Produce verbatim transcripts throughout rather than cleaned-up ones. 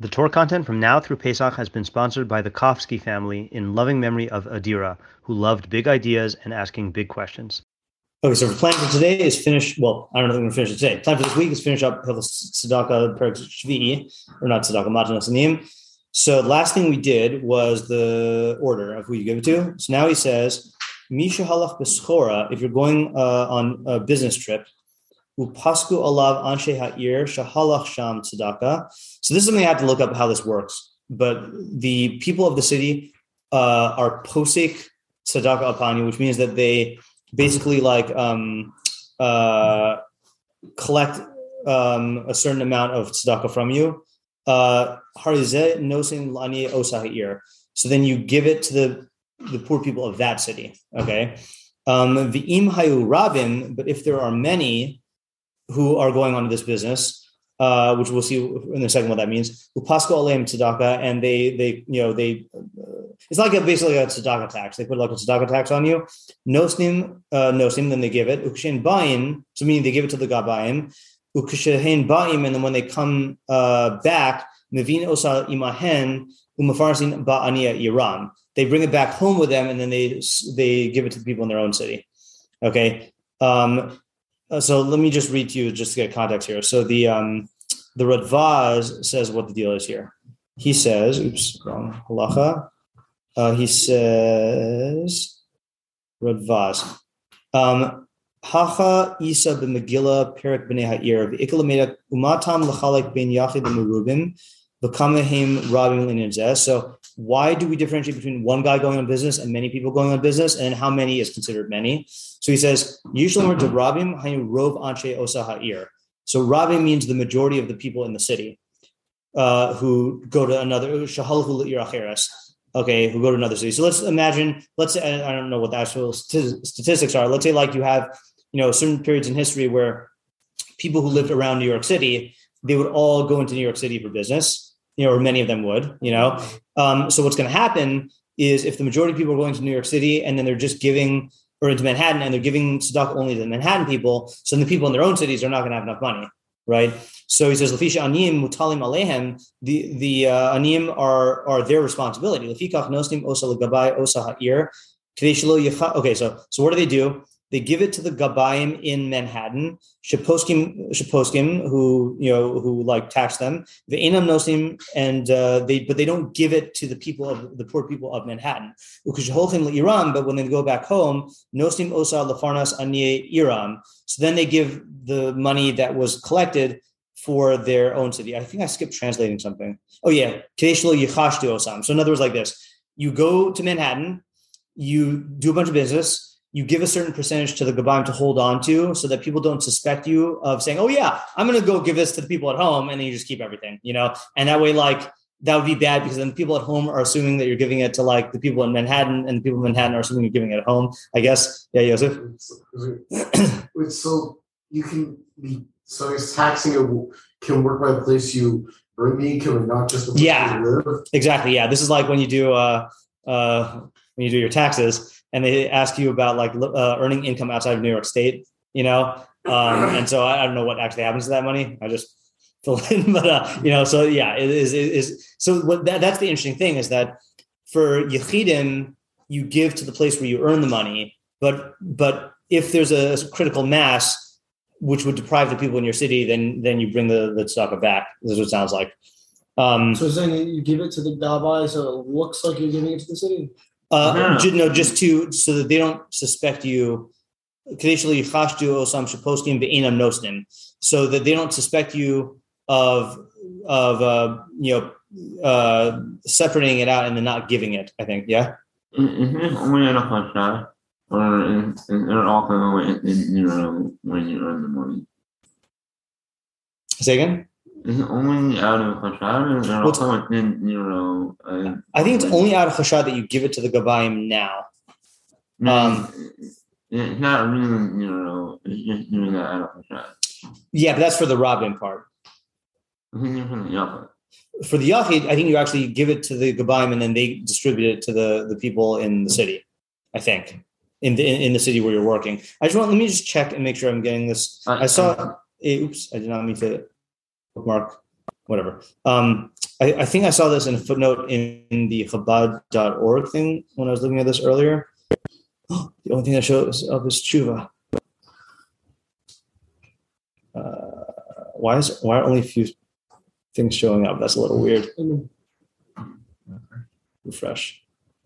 The Torah content from now through Pesach has been sponsored by the Kofsky family in loving memory of Adira, who loved big ideas and asking big questions. Okay, so the plan for today is finish. Well, I don't know if we're going to finish it today. Plan for this week is finish up Tzedakah Perek Shvi'i, or not Tzedakah, Matanos Aniyim. So the last thing we did was the order of who you give it to. So now he says, Misha halach b'schora, if you're going uh, on a business trip, upasku alav anshe ha'ir shahalach sham tzedakah. So this is something I have to look up how this works. But the people of the city uh, are posek tzedakah upon you, which means that they basically like um, uh, collect um, a certain amount of tzedakah from you. Uh, so then you give it to the, the poor people of that city. Okay. Um, V'im hayu rabim, but if there are many who are going on to this business, uh, which we'll see in a second what that means, upasko aleim tzedakah, and they they you know they uh, it's like a, basically a tzedakah tax. They put like a tzedakah tax on you. Nosnim uh, nosnim, then they give it. Ukshen ba'im, so meaning they give it to the gabayim. Ukshehen ba'im, and then when they come uh, back, mevin osa imahen umafarsin ba'aniya iram. They bring it back home with them, and then they they give it to the people in their own city. Okay. Um, so let me just read to you just to get context here. So the um, the Radvaz says what the deal is here. He says, oops, wrong halacha. Uh, he says, Radvaz. Um, Hacha Isa b'Megillah Perek b'nei ha'ir v'ikalameda umatam l'chalek ben yachid l'merubim v'kamehim rabim l'ninzeh. So why do we differentiate between one guy going on business and many people going on business, and how many is considered many? So he says, Yishlomer to rabim hayu rov anshe osa ha'ir. So rabim means the majority of the people in the city uh, who go to another shahalhu l'ir acheres. Okay, who go to another city. So let's imagine. Let's say I don't know what the actual statistics are. Let's say like you have, you know, certain periods in history where people who lived around New York City, they would all go into New York City for business, you know, or many of them would, you know. Um, so what's going to happen is if the majority of people are going to New York City and then they're just giving, or into Manhattan, and they're giving tzedakah only to the Manhattan people, so the people in their own cities are not going to have enough money, right? So he says, Lafisha aniyim mutalim alehem, the the uh, aniyim are are their responsibility. Lafikach nosnim osa legabai osa ha'ir. Okay, so so what do they do? They give it to the gabayim in Manhattan, shaposkim, shaposkim, who you know who like tax them. The enam nosim, and uh, they but they don't give it to the people of the poor people of Manhattan. Iram, but when they go back home, nosim osa lefarnas anye Iram. So then they give the money that was collected for their own city. I think I skipped translating something. Oh yeah, kedeshlo yichashtu osam. So in other words, like this: you go to Manhattan, you do a bunch of business. You give a certain percentage to the Gabayim to hold on to so that people don't suspect you of saying, oh yeah, I'm going to go give this to the people at home. And then you just keep everything, you know? And that way, like, that would be bad because then the people at home are assuming that you're giving it to like the people in Manhattan, and the people in Manhattan are assuming you're giving it at home, I guess. Yeah, Yosef? So you can be, so it's taxing it can work by the place you earn the income and not just the place yeah, you live. Exactly. Yeah. This is like when you do, uh, uh, when you do your taxes, and they ask you about like uh, earning income outside of New York State, you know? Um, and so I, I don't know what actually happens to that money. I just fill it in, but uh, you know, so yeah, it is, it is. So what that, that's the interesting thing is that for Yechidim, you give to the place where you earn the money, but, but if there's a, a critical mass, which would deprive the people in your city, then, then you bring the, the tzedakah back. This is what it sounds like. Um, so saying you give it to the Gabai, so it looks like you're giving it to the city? Uh, yeah. No, just to so that they don't suspect you, so that they don't suspect you of of uh, you know uh, separating it out and then not giving it. I think, yeah. Mm-hmm. Only in a contract, or in, in, in also in, in, you know, when you earn the money. Say again. Is it only out of chashad, or also within, you know? Uh, I think it's only out of chashad that you give it to the gabayim now. Um, it's not really, you know, it's just doing that out of chashad. Yeah, but that's for the rabim part. For the yachid, I think you actually give it to the gabayim and then they distribute it to the, the people in the city. I think in the in, in the city where you're working. I just want let me just check and make sure I'm getting this. I, I saw. I, oops, I did not mean to. Bookmark. whatever. Um, I, I think I saw this in a footnote in, in the Chabad dot org thing when I was looking at this earlier. The only thing that shows up is tshuva. Uh, why is why are only a few things showing up? That's a little weird. Refresh.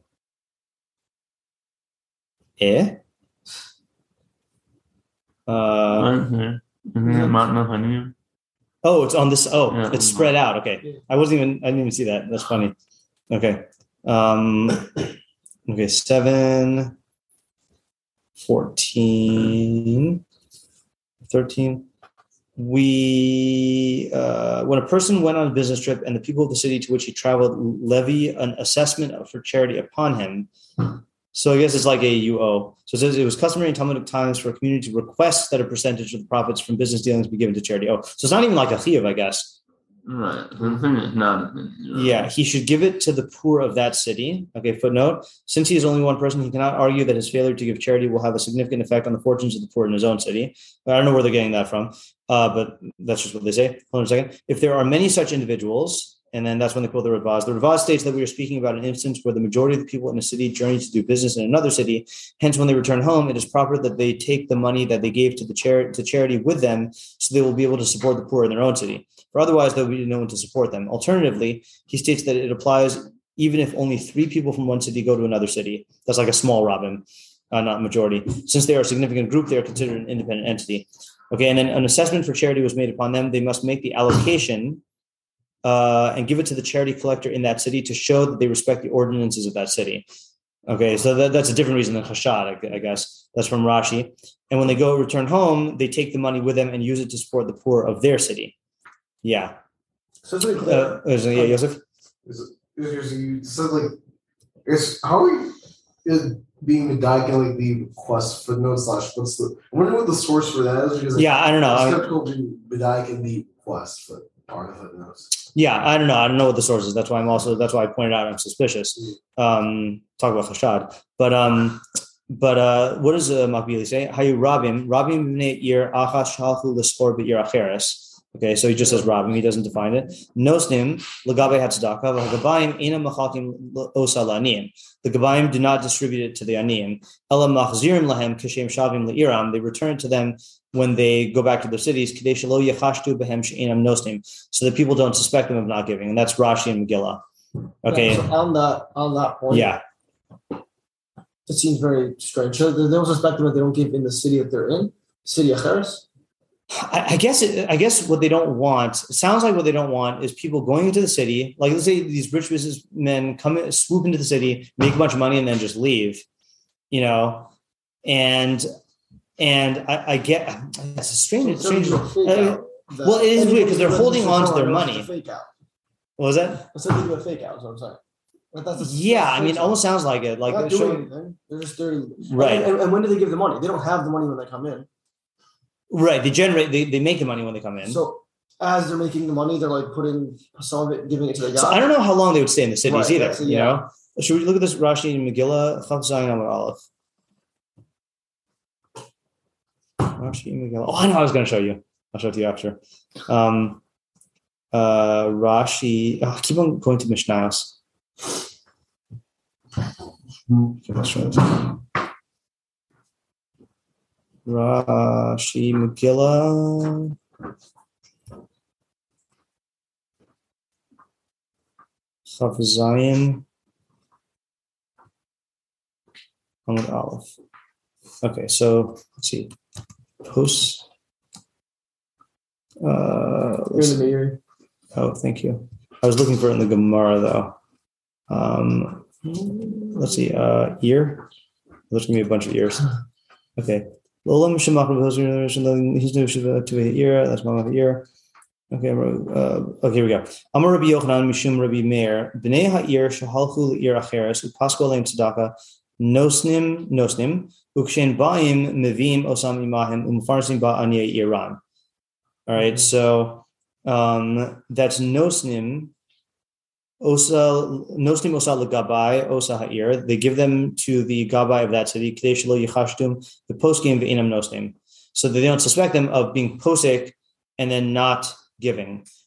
Eh? Uh, Right here. Isn't it Mount Nahaniim? oh, it's on this. Oh, Yeah. it's spread out. Okay, I wasn't even. I didn't even see that. That's funny. Okay. Um, okay, seven, fourteen, thirteen. We, uh, when a person went on a business trip and the people of the city to which he traveled levy an assessment for charity upon him. So I guess it's like a U O. So it says it was customary in Talmudic times for a community to request that a percentage of the profits from business dealings be given to charity. Oh, so it's not even like a chiyuv, I guess. Right. So the thing is not. Yeah, he should give it to the poor of that city. Okay, footnote. Since he is only one person, he cannot argue that his failure to give charity will have a significant effect on the fortunes of the poor in his own city. I don't know where they're getting that from, uh, but that's just what they say. Hold on a second. If there are many such individuals, and then that's when they quote the Ravaz. The Ravaz states that we are speaking about an instance where the majority of the people in a city journey to do business in another city. Hence, when they return home, it is proper that they take the money that they gave to the char- to charity with them, so they will be able to support the poor in their own city. For otherwise, there will be no one to support them. Alternatively, he states that it applies even if only three people from one city go to another city. That's like a small rabbin, uh, not majority. Since they are a significant group, they are considered an independent entity. Okay, and then an assessment for charity was made upon them. They must make the allocation Uh, and give it to the charity collector in that city to show that they respect the ordinances of that city. Okay, so that, that's a different reason than chashad, I, I guess. That's from Rashi. And when they go return home, they take the money with them and use it to support the poor of their city. Yeah. So it's like that. Uh, is it- yeah, Yosef? Is it, is it, you said like, is how are you is being medayik and like the request footnote slash what's the I wonder what the source for that is because like, Yeah, I don't know. I'm I- skeptical to medayik in the request foot part of footnotes. Yeah, I don't know. I don't know what the source is. That's why I'm also. That's why I pointed out I'm suspicious. Um, talk about chashad, but um, but uh, what does uh, Makbili say? Hayu Rabim Rabim b'nei ir achash halchu l'spor be'ir acheres. Okay, so he just says Rabim. He doesn't define it. Nosnim l'gabe hatzedakah v'hagabayim ina machakim osa la'aniyim. The gabayim do not distribute it to the aniyim. Ela machzirim lahem kishem shavim le'iram. They return it to them when they go back to their cities, so that people don't suspect them of not giving. And that's Rashi and Megillah. Okay. Yeah, so on that on that point, Yeah. it seems very strange. So they don't suspect them if they don't give in the city that they're in, city Acheres. I, I guess it, I guess what they don't want, it sounds like what they don't want is people going into the city. Like let's say these rich businessmen come in, swoop into the city, make a bunch of money, and then just leave. You know, and And I, I get it's a strange, So strange. it's a fake uh, out that well, it is weird because they're anybody holding who on to doesn't their know money. it's a fake out. What was that? It's like they do a fake out. Is what I'm saying. Like that's a, Yeah, that's I mean, fake it almost sounds like it. Like They're not they're doing showing, anything. They're just they're right, And, and when do they give the money? They don't have the money when they come in. right. They generate, they, they make the money when they come in. So as they're making the money, they're like putting some of it, giving it to the guy. So I don't know how long they would stay in the cities Right, either. that's- You yeah. know, should we look at this Rashi and Megillah? Chav Zayin Amud Aleph. Rashi and Megillah. Oh, I know. I was going to show you. I'll show it to you after. Um, uh, Rashi. Oh, I keep on going to Mishnayos. Okay, let's try this. Rashi Megillah. Chav Zayin Amud Aleph. Okay, so let's see. Posts. Uh, let's You're in see. the Meiri. Oh, thank you. I was looking for it in the Gemara though. Um, let's see. Uh, ear. There's gonna be a bunch of ears. Okay. Lolam shemach he's new to a ear. That's my ear. Okay. Uh, okay. Here we go. Amar Rabbi Yochanan mishum Rabbi Meir b'nei ha'ir shehalchu le'ir acheres u'pasku aleim tzedakah nosnim nosnim ukshen ba'im mevim osam imahim umfarsim ba'aniyeh Iran. All right. So um, that's nosnim. Osa nosnim osa legabai osa ha'ir. They give them to the gabai of that city. K'dei shelo yichashtum the post game ve'inam nosnim, so that they don't suspect them of being posek and then not giving.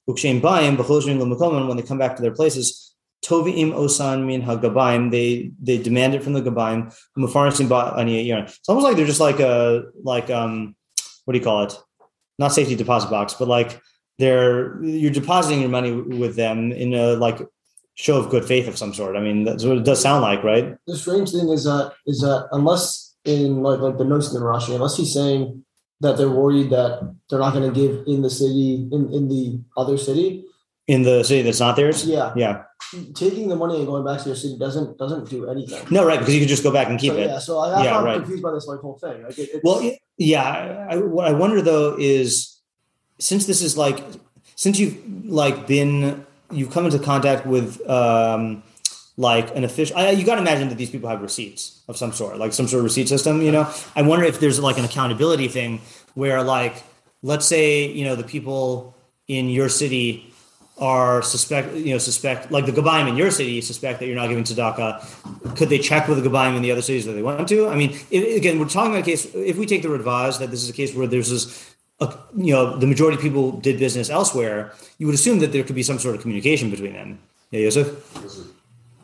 Ukshein bayim b'chozrin l'makom, when they come back to their places, tovi'im osan min hagabayim, they they demand it from the gabayim. Mufarasim ba'ani yaron. It's almost like they're just like a like um what do you call it? Not safety deposit box, but like they're you're depositing your money with them in a like show of good faith of some sort. I mean, that's what it does sound like, right? The strange thing is that is that unless in like like the notes in Rashi, unless he's saying that they're worried that they're not going to give in the city in, in the other city, in the city that's not theirs. Yeah, yeah. Taking the money and going back to your city doesn't doesn't do anything. No, right? Because you could just go back and keep so, it. Yeah. So I, I'm yeah, right. confused by this like whole thing. Like it, well, yeah. I, what I wonder though is since this is like since you've like been you've come into contact with. Um, like an official, I, you got to imagine that these people have receipts of some sort, like some sort of receipt system, you know. I wonder if there's like an accountability thing where like, let's say, you know, the people in your city are suspect, you know, suspect, like the Gabayim in your city suspect that you're not giving tzedakah. Could they check with the Gabayim in the other cities that they want to? I mean, if, again, we're talking about a case, if we take the Radvaz, that this is a case where there's this, uh, you know, the majority of people did business elsewhere, you would assume that there could be some sort of communication between them. Yeah, Yosef? Yes, sir.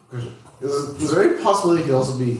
Is, is there any possibility it could also be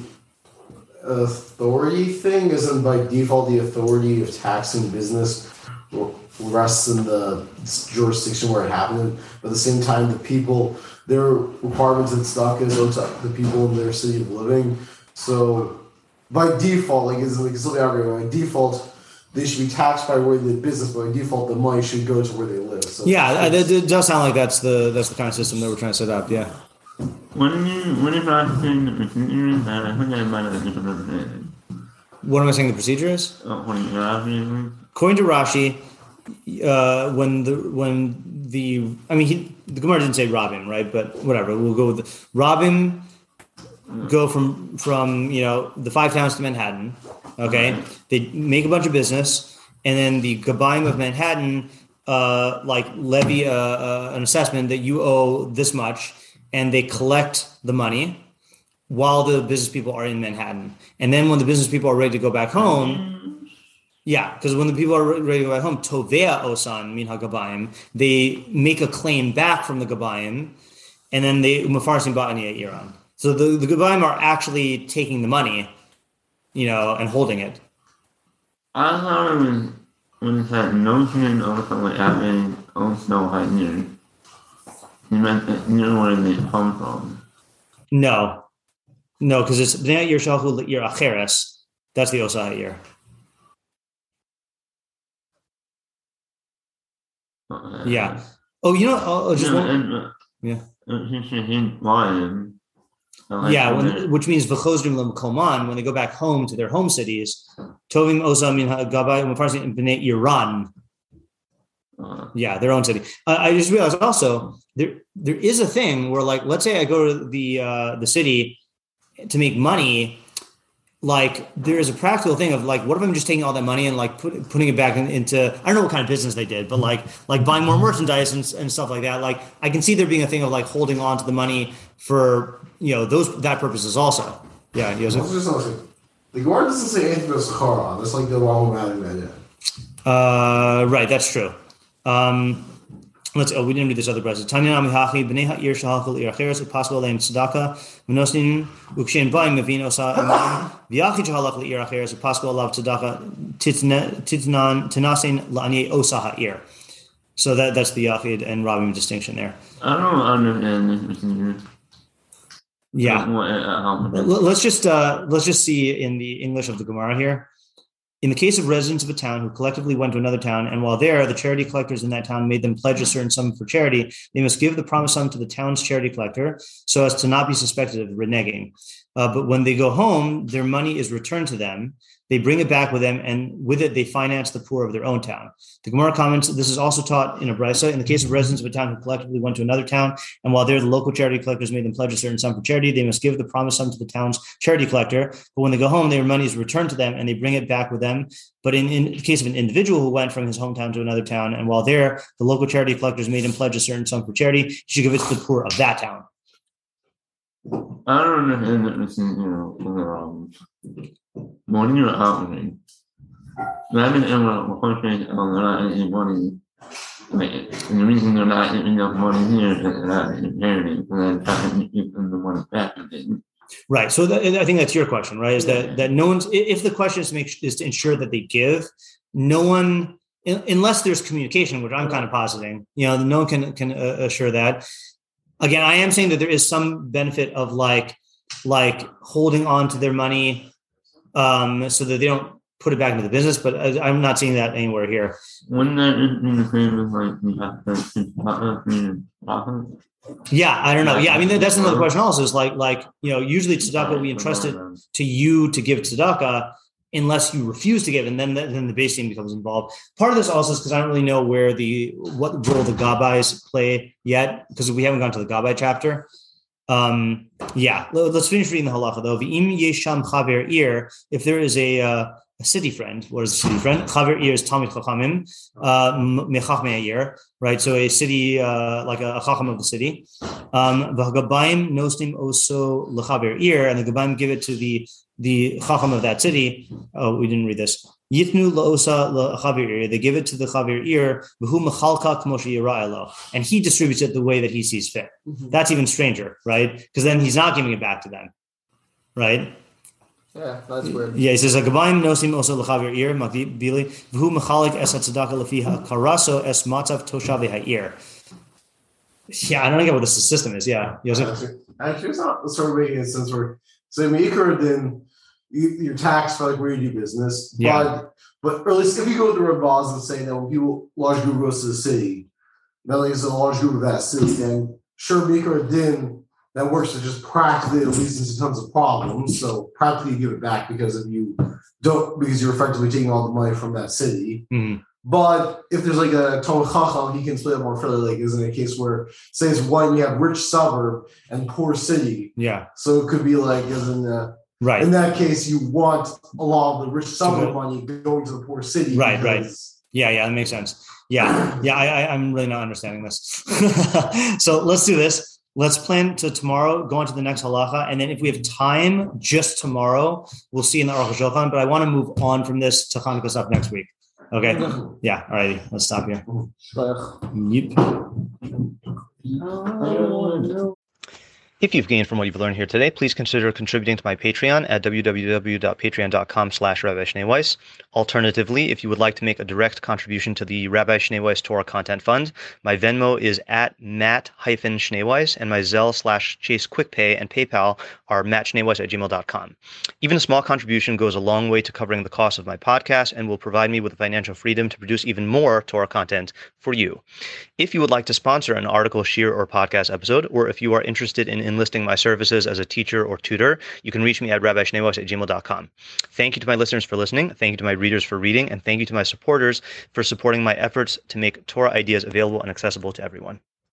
an authority thing? Isn't by default the authority of taxing business rests in the jurisdiction where it happened? But at the same time, the people, their requirements and stock is owed to the people in their city of living. So by default, like it's like it's something out by default, they should be taxed by where they did business. But by default, the money should go to where they live. So yeah, it, it does sound like that's the that's the kind of system that we're trying to set up. Yeah. What do you, what if I think the procedure is that I think I might have different understanding? What am I saying the procedure is? Oh, according to Rashi. According to Rashi, uh, when the when the I mean he, the Gemara didn't say Rabim, right? But whatever, we'll go with the, Rabim go from from you know the five towns to Manhattan. Okay, okay. They make a bunch of business, and then the Gabayim of Manhattan uh, like levy a, a, an assessment that you owe this much. And they collect the money while the business people are in Manhattan. And then when the business people are ready to go back home, yeah, because when the people are ready to go back home, Tovea Osan min hagabayim, they make a claim back from the Gabayim, and then they Mefarsim ba'ani Iran. So the, the Gabayim are actually taking the money, you know, and holding it. I thought it was when it said notion of something happening also had near. You meant that you know where they come from? No, no, because it's Bnei Yer Shalchu Yer Acheres. That's the Osah year. Uh, yeah. Oh, you know, oh, just no, one. And, uh, Yeah. Like yeah, when, which means v'chozrim l'makoman, when they go back home to their home cities. Tovim osam min ha'gabay u'mefarsim b'nei Iran. Uh, yeah, their own city. Uh, I just realized also there there is a thing where, like, let's say I go to the uh, the city to make money. Like, there is a practical thing of like, what if I'm just taking all that money and like put, putting it back in, into I don't know what kind of business they did, but like like buying more merchandise and, and stuff like that. Like, I can see there being a thing of like holding on to the money for you know those that purposes also. Yeah, Yosef? The Gemara doesn't say anything about Sachara. That's like the wrong man. Uh, right, that's true. Um, let's. Oh, we didn't read this other verse. Tanya Amihachi Bnei Ha'ir Shahakal Iracheres Possible Leim Tzedaka Menosin Ukshen Baim Mevin Osa Imam V'Yachi Shahalak Iracheres Possible Lav Tzedaka Titnan Tanasin La'ani Osa Ha'ir. So that that's the Yachid and Rabim distinction there. I don't understand this. Yeah. Let's just uh, let's just see in the English of the Gemara here. In the case of residents of a town who collectively went to another town, and while there, the charity collectors in that town made them pledge a certain sum for charity, they must give the promised sum to the town's charity collector so as to not be suspected of reneging. Uh, but when they go home, their money is returned to them. They bring it back with them, and with it, they finance the poor of their own town. The Gemara comments, this is also taught in a brisa. In the case of residents of a town who collectively went to another town, and while there, the local charity collectors made them pledge a certain sum for charity, they must give the promised sum to the town's charity collector. But when they go home, their money is returned to them, and they bring it back with them. But in, in the case of an individual who went from his hometown to another town, and while there, the local charity collectors made him pledge a certain sum for charity, he should give it to the poor of that town. I don't understand that this is, you know, wrong. When you're out, I mean, I'm ever questioning on any money Like, and the reason they're not getting enough money here is that they're not inheriting, so they're trying to give them the money back. Right. So that, I think that's your question, right? Is that that no one's if the question is to make is to ensure that they give, no one unless there's communication, which I'm kind of positing, you know, no one can can uh, assure that. Again, I am saying that there is some benefit of like like holding on to their money, um, so that they don't put it back into the business. But I, I'm not seeing that anywhere here. Wouldn't that in the same as like you have to profit? Yeah, I don't know. Yeah, I mean that's another question. Also, is like like you know, usually tzedakah we entrust it to you to give tzedakah unless you refuse to give, and then the, then the base team becomes involved. Part of this also is because I don't really know where the what role the gabais play yet, because we haven't gone to the gabai chapter. Um, yeah, let's finish reading the halacha though. V'im yesham chaver ir, if there is a uh, a city friend. What is a city friend? Chaver ir is Talmid Chachamim, mechachmei ir, right? So a city, uh, like a, a chacham of the city. Um, V'hagabayim nosnim also lechaver ir, and the gabayim give it to the the chacham of that city. Oh, we didn't read this. Yitnu laosa lechaver ir. They give it to the chaver ir. V'hu mechalka k'moshe yira'elo, and he distributes it the way that he sees fit. Mm-hmm. That's even stranger, right? Because then he's not giving it back to them, right? Yeah, that's weird. Yeah, he says, "Agabayim nosim also l'chaver ir makdi bili v'hu mechalik es hatzedakah lefi hakaraso es matzav toshavei ha'ir." Yeah, I don't get what the system is. Yeah, actually, actually, it's not sort of making sense. Where so Meikar, then you, you're taxed for like where you do business. Yeah. But, but or at least if you go to the Ramaz and say that when people large group goes to the city, not only is it a large group of that city, then sure Meikar then. That works to just practically at least into tons of problems. So practically you give it back because if you don't, because you're effectively taking all the money from that city. Mm-hmm. But if there's like a Talmid Chacham, he can split it more fairly. Like, isn't it a case where, say, it's one, you have rich suburb and poor city. Yeah. So it could be like, as in the, right. In that case, you want a lot of the rich suburb money going to the poor city. Right, right. Yeah, yeah, that makes sense. Yeah, yeah, I, I, I'm really not understanding this. So let's do this. Let's plan to tomorrow go on to the next halacha, and then if we have time, just tomorrow, we'll see in the Aruch HaShulchan. But I want to move on from this to Chanukah stuff next week. Okay? Yeah. All righty. Let's stop here. Yep. If you've gained from what you've learned here today, please consider contributing to my Patreon at www.patreon.com slash Rabbi Shnei Weiss. Alternatively, if you would like to make a direct contribution to the Rabbi Shnei Weiss Torah Content Fund, my Venmo is at Matt-Shnei Weiss, and my Zelle slash Chase QuickPay and PayPal are mattschneeweiss at gmail dot com. Even a small contribution goes a long way to covering the cost of my podcast and will provide me with the financial freedom to produce even more Torah content for you. If you would like to sponsor an article, shir, or podcast episode, or if you are interested in enlisting my services as a teacher or tutor, you can reach me at rabbi shnei weiss at gmail dot com. Thank you to my listeners for listening. Thank you to my readers for reading. And thank you to my supporters for supporting my efforts to make Torah ideas available and accessible to everyone.